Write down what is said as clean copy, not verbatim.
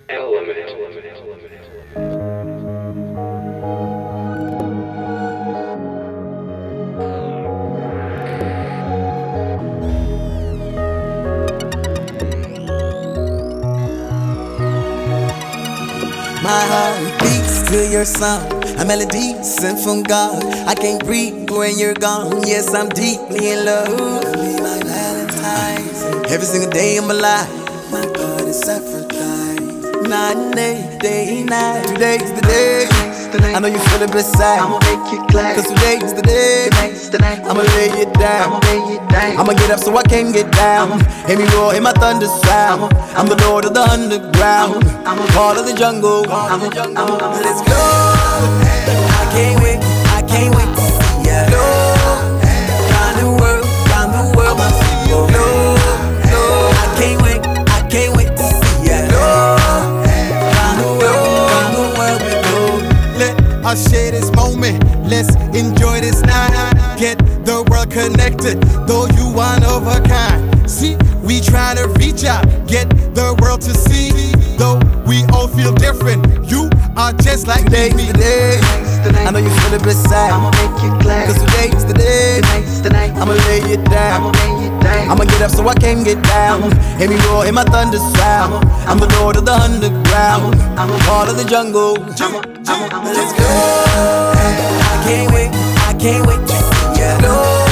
My heart beats to your song, a melody sent from God. I can't breathe when you're gone. Yes, I'm deeply in love. Be my Valentine. Every single day I'm alive. My God is Aphrodite. Night and day, night. Today's the day. I know you feel it beside. I'ma make you glad. Cause today's the day. Tonight's the night. I'ma lay it down. I'ma lay it down. I'ma get up so I can get down. Hear me roar, hear my thunder sound. I'm the lord of the underground. Part of the jungle. Let's go. I can't wait to see ya. Go. Round the world, go. No. I can't wait to see ya. Go. Round the world, we go. Let us share this moment. Let's enjoy this night. Get the world connected, though you one of a kind. See, we try to reach out, get the world to see. Though we all feel different, you are just like today's me. The day. I know you feel it beside. I'ma make you glad. Cause today's the day. Tonight's the night. I'ma lay it down. I'ma lay it down. I'ma get up so I can get down. Hear me roar, hear my thunder sound. I'm the lord of the underground. Part of the jungle. Let's go. I can't wait to see ya. Go.